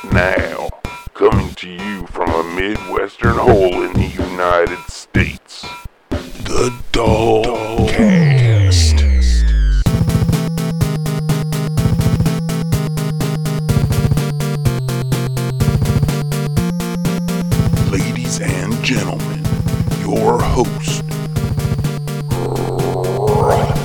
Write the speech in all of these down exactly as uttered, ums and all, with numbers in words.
Now, coming to you from a Midwestern hole in the United States, the Dogcast. Ladies and gentlemen, your host, Roth.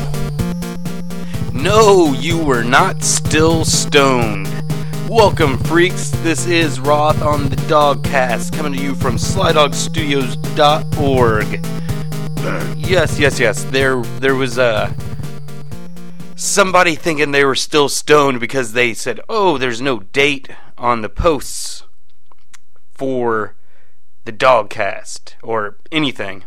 No, you were not still stoned. Welcome, freaks. This is Roth on the Dogcast, coming to you from sly dog studios dot org. Yes, yes, yes. There, there was uh, somebody thinking they were still stoned because they said, "Oh, there's no date on the posts for the Dogcast or anything,"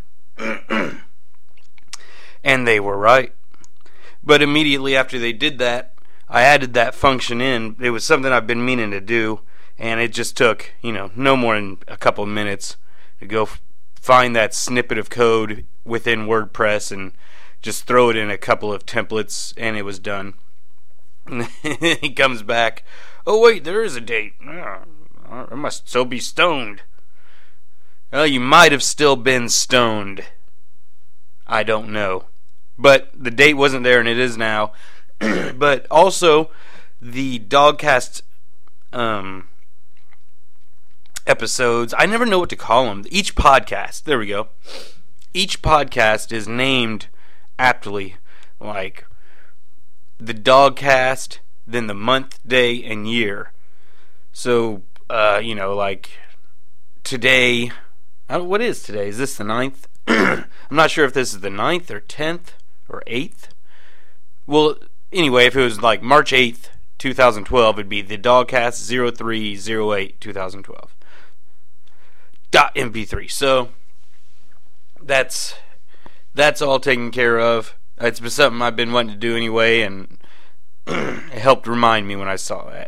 and they were right. But immediately after they did that, I added that function in. It was something I've been meaning to do, and it just took, you know, no more than a couple of minutes to go f- find that snippet of code within WordPress and just throw it in a couple of templates, and it was done. He comes back, "Oh wait, there is a date. Oh, I must still be stoned." Well, you might have still been stoned. I don't know. But the date wasn't there, and it is now. But also, the Dogcast um, episodes, I never know what to call them. Each podcast, there we go. Each podcast is named aptly, like the Dogcast, then the month, day, and year. So, uh, you know, like today, I don't, what is today? Is this the ninth? I'm not sure if this is the ninth or tenth or eighth. Well, anyway, if it was like March eighth, twenty twelve, it'd be the Dogcast zero three zero eight twenty twelve dot M P three. So that's that's all taken care of. It's been something I've been wanting to do anyway, and it helped remind me when I saw that.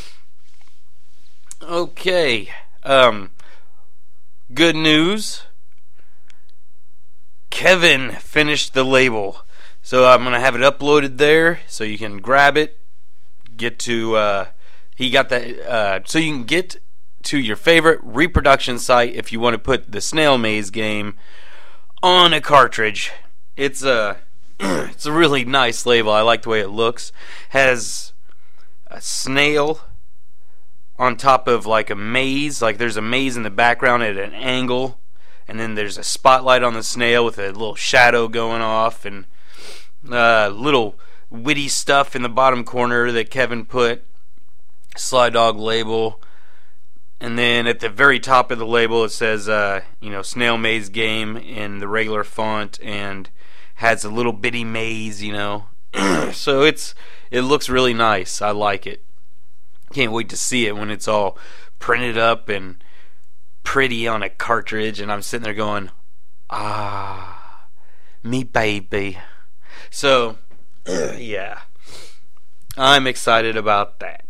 Okay, um, good news. Kevin finished the label. So I'm going to have it uploaded there so you can grab it, get to, uh, he got that, uh, so you can get to your favorite reproduction site if you want to put the Snail Maze game on a cartridge. It's a, it's a really nice label. I like the way it looks. Has a snail on top of like a maze, like there's a maze in the background at an angle, and then there's a spotlight on the snail with a little shadow going off, and Uh, little witty stuff in the bottom corner that Kevin put, Sly Dog label, and then at the very top of the label it says, uh, you know, Snail Maze game in the regular font, and has a little bitty maze, you know. So it's it looks really nice. I like it. Can't wait to see it when it's all printed up and pretty on a cartridge, and I'm sitting there going, ah, me baby. So, yeah, I'm excited about that.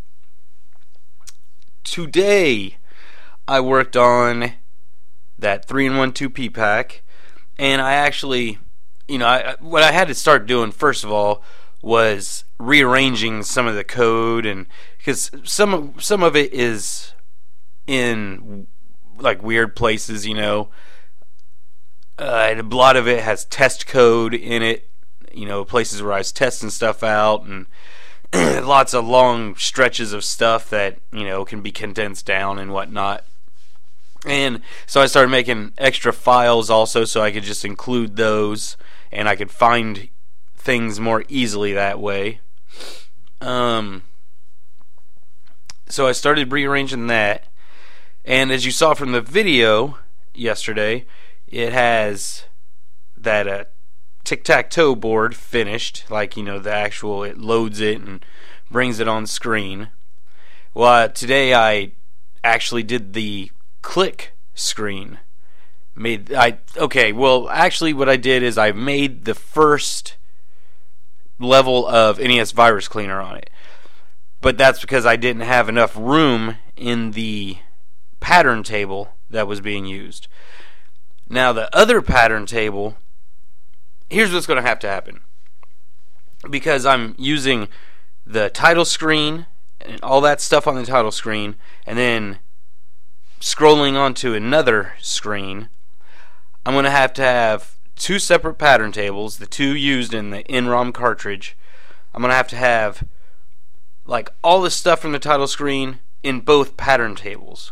Today, I worked on that three in one two P pack, and I actually, you know, I, what I had to start doing, first of all, was rearranging some of the code, and because some, some of it is in, like, weird places, you know. Uh, and a lot of it has test code in it. You know, places where I was testing stuff out, and lots of long stretches of stuff that, you know, can be condensed down and whatnot. And so I started making extra files also so I could just include those, and I could find things more easily that way. Um, so I started rearranging that, and as you saw from the video yesterday, it has that uh, tic-tac-toe board finished, like, you know, the actual, it loads it and brings it on screen. Well, uh, today I actually did the click screen. Made I okay, well, actually what I did is I made the first level of N E S Virus Cleaner on it. But that's because I didn't have enough room in the pattern table that was being used. Now, the other pattern table, here's what's going to have to happen. Because I'm using the title screen and all that stuff on the title screen, and then scrolling onto another screen, I'm going to have to have two separate pattern tables, the two used in the N ROM cartridge. I'm going to have to have like all the stuff from the title screen in both pattern tables.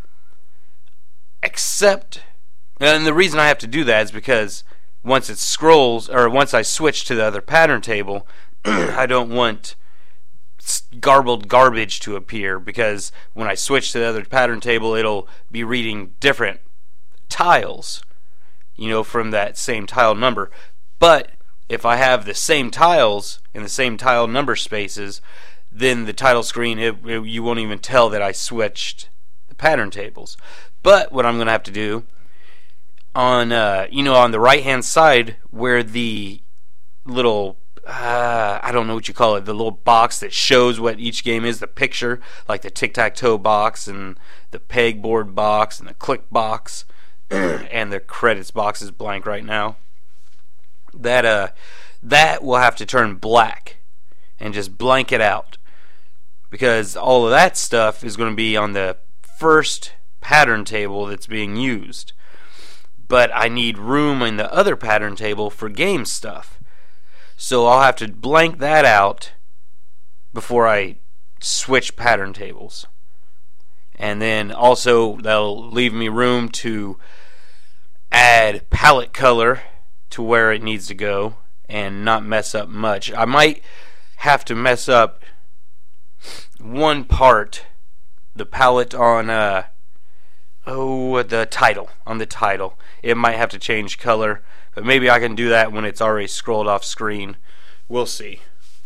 Except, and the reason I have to do that is because once it scrolls, or once I switch to the other pattern table, I don't want garbled garbage to appear, because when I switch to the other pattern table, it'll be reading different tiles, you know, from that same tile number. But if I have the same tiles in the same tile number spaces, then the title screen, it, it, you won't even tell that I switched the pattern tables. But what I'm going to have to do on, uh, you know, on the right hand side where the little Uh, I don't know what you call it, the little box that shows what each game is, the picture, like the tic-tac-toe box and the pegboard box and the click box, and the credits box is blank right now. That uh, that will have to turn black and just blank it out, because all of that stuff is going to be on the first pattern table that's being used. But I need room in the other pattern table for game stuff. So I'll have to blank that out before I switch pattern tables. And then also that'll leave me room to add palette color to where it needs to go and not mess up much. I might have to mess up one part, the palette on uh oh the title, on the title. It might have to change color. But maybe I can do that when it's already scrolled off screen. We'll see.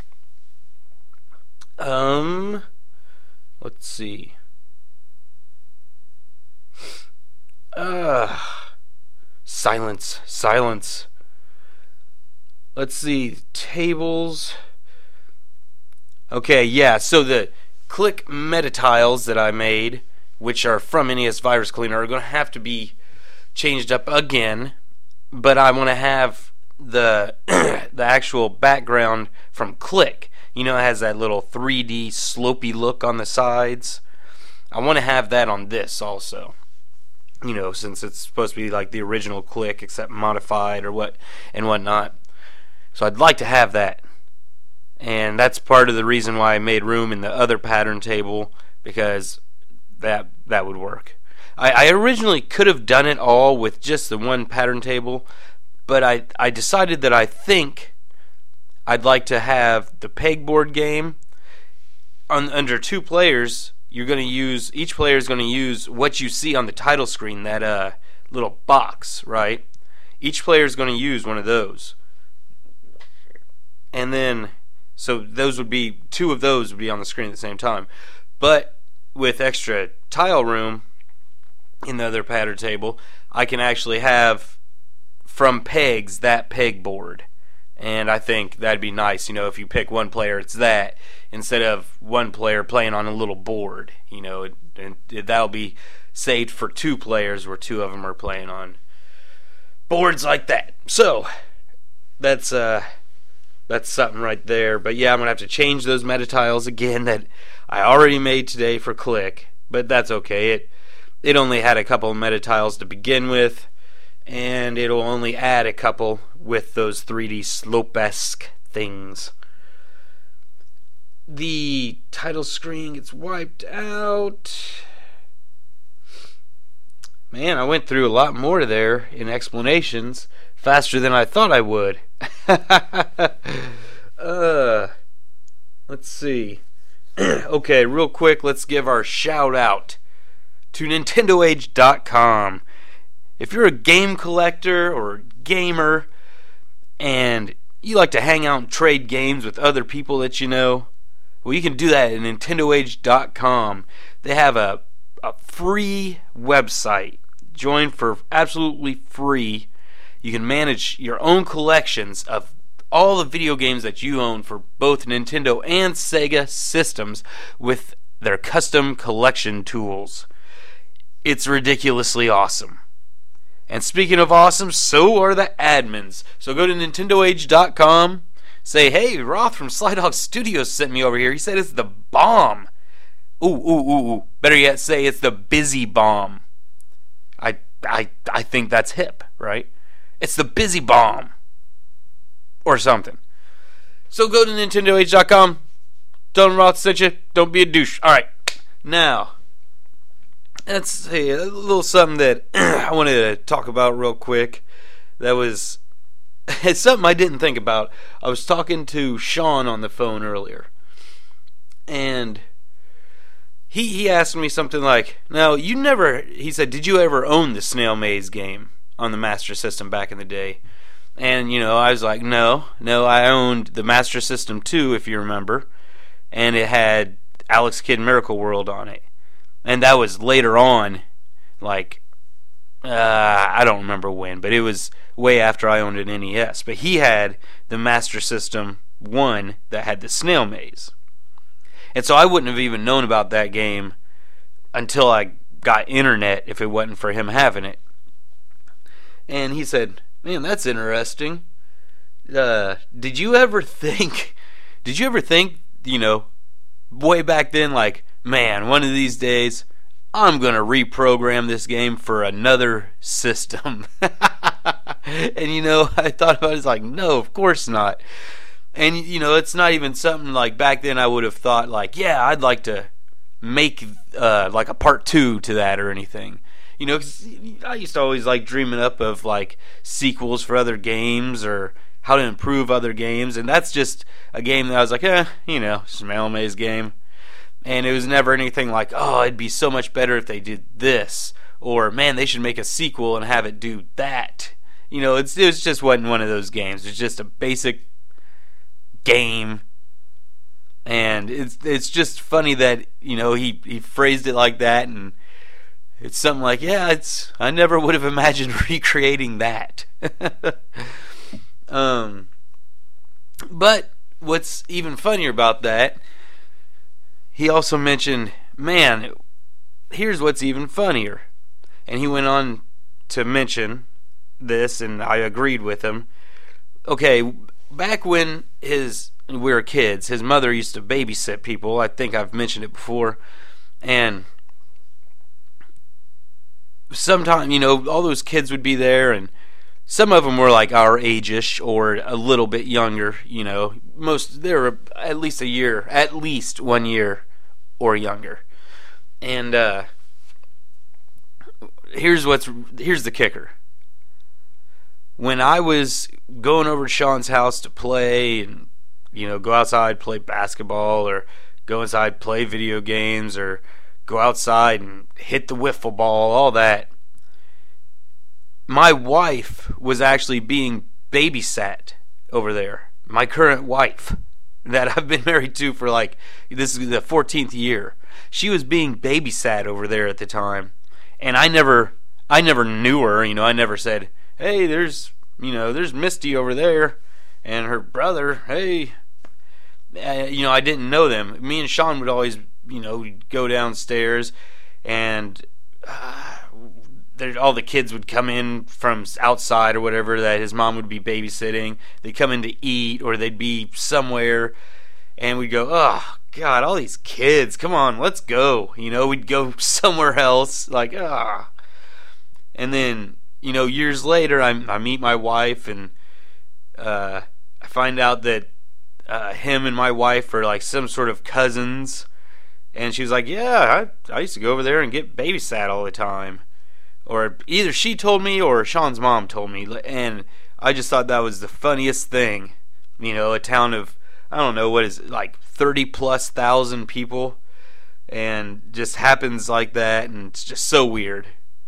Um, let's see. Uh, silence, silence. Let's see, tables. Okay, yeah, so the click meta tiles that I made, which are from N E S Virus Cleaner, are going to have to be changed up again. But I want to have the the actual background from Click. You know, it has that little three D slopey look on the sides. I want to have that on this also. You know, since it's supposed to be like the original Click, except modified or what and whatnot. So I'd like to have that. And that's part of the reason why I made room in the other pattern table, because that that would work. I, I originally could have done it all with just the one pattern table, but I, I decided that I think I'd like to have the pegboard game on, under two players. You're going to use, each player is going to use what you see on the title screen, that uh, little box, right? Each player is going to use one of those. And then, so those would be, two of those would be on the screen at the same time. But with extra tile room in the other pattern table, I can actually have from pegs that pegboard, and I think that'd be nice. You know, if you pick one player, it's that instead of one player playing on a little board. You know, it, and it, that'll be saved for two players, where two of them are playing on boards like that. So that's uh that's something right there. But yeah, I'm gonna have to change those meta tiles again that I already made today for Click, but that's okay. It It only had a couple of meta tiles to begin with, and it'll only add a couple with those three D slope-esque things. The title screen gets wiped out. Man, I went through a lot more there in explanations, faster than I thought I would. uh, let's see. Okay, real quick, let's give our shout out to Nintendo Age dot com. If you're a game collector or gamer and you like to hang out and trade games with other people that you know, well, you can do that at Nintendo Age dot com. They have a, a free website. Join for absolutely free. You can manage your own collections of all the video games that you own for both Nintendo and Sega systems with their custom collection tools. It's ridiculously awesome. And speaking of awesome, so are the admins. So go to Nintendo Age dot com, say, hey, Roth from Sly Dog Studios sent me over here. He said it's the bomb. Ooh, ooh, ooh, ooh. Better yet, say it's the Busy Bomb. I, I, I think that's hip, right? It's the Busy Bomb. Or something. So go to Nintendo Age dot com. Tell them Roth sent you. Don't be a douche. Alright. Now, let's see. A little something that I wanted to talk about real quick. That was... It's something I didn't think about. I was talking to Sean on the phone earlier. And... He, he asked me something like, now, you never... He said, did you ever own the Snail Maze game on the Master System back in the day? And, you know, I was like, no. No, I owned the Master System two, if you remember. And it had Alex Kidd Miracle World on it. And that was later on, like, uh, I don't remember when, but it was way after I owned an N E S. But he had the Master System one that had the Snail Maze. And so I wouldn't have even known about that game until I got internet if it wasn't for him having it. And he said, man, that's interesting. Uh, did you ever think, did you ever think, you know, way back then, like, man, one of these days, I'm going to reprogram this game for another system. And, you know, I thought about it, it's like, no, of course not. And, you know, it's not even something like back then I would have thought, like, yeah, I'd like to make, uh, like, a part two to that or anything. You know, 'cause I used to always like dreaming up of like sequels for other games or how to improve other games, and that's just a game that I was like, eh, you know, Snail Maze game. And it was never anything like, oh, it'd be so much better if they did this, or man, they should make a sequel and have it do that. You know, it's it was just wasn't one of those games. It's just a basic game, and it's it's just funny that, you know, he he phrased it like that. And it's something like, yeah, it's I never would have imagined recreating that. um, but what's even funnier about that, he also mentioned, man, here's what's even funnier. And he went on to mention this, and I agreed with him. Okay, back when his we were kids, his mother used to babysit people. I think I've mentioned it before. And sometimes, you know, all those kids would be there, and some of them were like our age-ish or a little bit younger, you know. Most, they were at least a year, at least one year or younger. And uh, here's what's, here's the kicker. When I was going over to Sean's house to play and, you know, go outside, play basketball, or go inside, play video games, or go outside and hit the wiffle ball, all that, my wife was actually being babysat over there. My current wife that I've been married to for like, this is the fourteenth year. She was being babysat over there at the time. And I never, I never knew her, you know, I never said, hey, there's, you know, there's Misty over there and her brother, hey. Uh, you know, I didn't know them. Me and Sean would always, you know, we'd go downstairs, and uh, there, all the kids would come in from outside or whatever that his mom would be babysitting. They'd come in to eat, or they'd be somewhere, and we'd go, oh, God, all these kids, come on, let's go. You know, we'd go somewhere else, like, ah. And then, you know, years later, I, I meet my wife, and uh, I find out that uh, him and my wife are like some sort of cousins. And she was like, yeah, I, I used to go over there and get babysat all the time. Or either she told me or Sean's mom told me. And I just thought that was the funniest thing. You know, a town of, I don't know, what is it, like thirty plus thousand people. And just happens like that. And it's just so weird.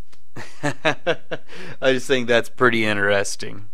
I just think that's pretty interesting.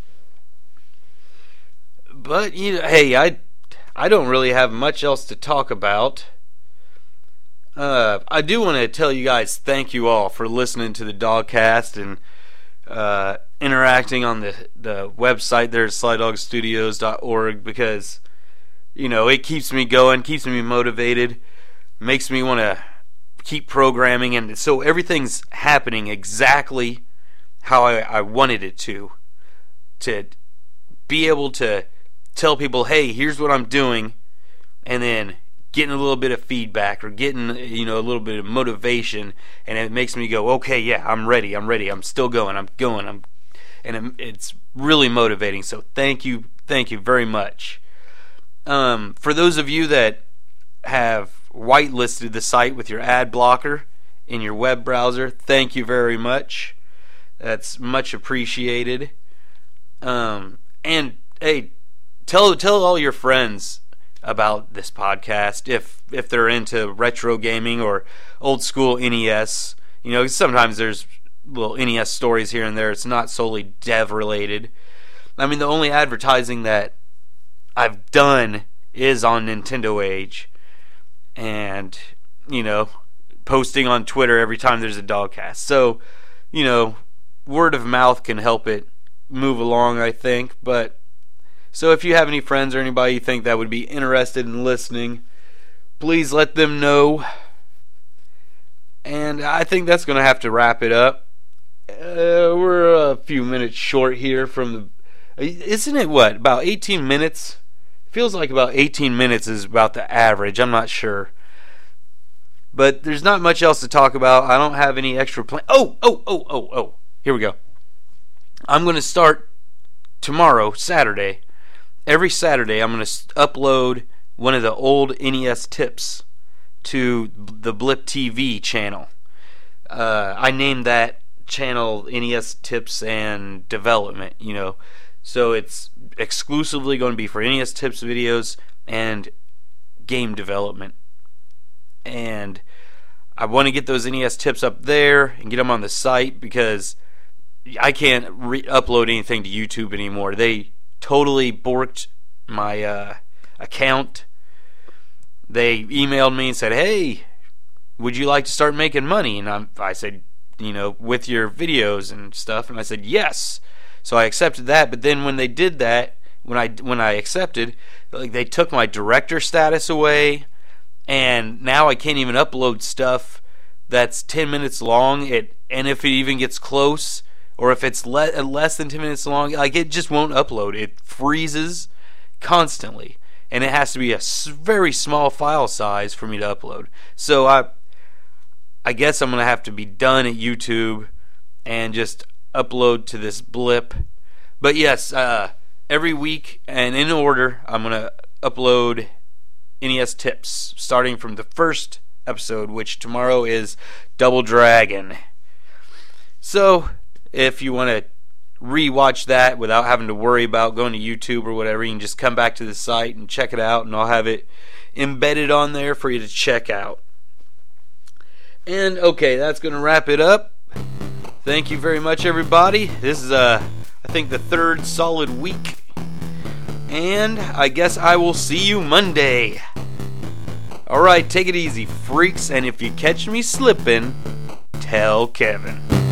But, you know, hey, I, I don't really have much else to talk about. Uh, I do want to tell you guys thank you all for listening to the Dogcast and uh, interacting on the, the website there at sly dog studios dot org, because, you know, it keeps me going, keeps me motivated, makes me want to keep programming, and so everything's happening exactly how I, I wanted it to. To be able to tell people, hey, here's what I'm doing, and then getting a little bit of feedback or getting, you know, a little bit of motivation, and it makes me go, okay, yeah, I'm ready, I'm ready, I'm still going, I'm going, I'm, and it's really motivating. So thank you, thank you very much. Um, for those of you that have whitelisted the site with your ad blocker in your web browser, thank you very much. That's much appreciated. Um, and hey, tell tell all your friends about this podcast if if they're into retro gaming or old school N E S. You know, sometimes there's little N E S stories here and there. It's not solely dev related. I mean, the only advertising that I've done is on Nintendo Age, and you know, posting on Twitter every time there's a Dogcast. So, you know, word of mouth can help it move along, I think. But so if you have any friends or anybody you think that would be interested in listening, please let them know. And I think that's going to have to wrap it up. Uh, we're a few minutes short here from the... Isn't it, what, about eighteen minutes? Feels like about eighteen minutes is about the average. I'm not sure. But there's not much else to talk about. I don't have any extra plan. Oh, oh, oh, oh, oh. Here we go. I'm going to start tomorrow, Saturday. Every Saturday, I'm going to upload one of the old N E S tips to the Blip T V channel. Uh, I named that channel N E S Tips and Development, you know. So it's exclusively going to be for N E S Tips videos and game development. And I want to get those N E S tips up there and get them on the site because I can't re-upload anything to YouTube anymore. They totally borked my uh, account. They emailed me and said, hey, would you like to start making money? And I'm, I said, you know, with your videos and stuff. And I said, yes. So I accepted that. But then when they did that, when I, when I accepted, like, they took my director status away. And now I can't even upload stuff that's ten minutes long. It, and if it even gets close, or if it's le- less than ten minutes long, like, it just won't upload. It freezes constantly, and it has to be a very small file size for me to upload. So I, I guess I'm gonna have to be done at YouTube and just upload to this Blip. But yes, uh, every week and in order, I'm gonna upload N E S tips, starting from the first episode, which tomorrow is Double Dragon. So if you want to re-watch that without having to worry about going to YouTube or whatever, you can just come back to the site and check it out, and I'll have it embedded on there for you to check out. And okay, that's going to wrap it up. Thank you very much, everybody. This is, uh, I think, the third solid week. And I guess I will see you Monday. Alright, take it easy, freaks, and if you catch me slipping, tell Kevin.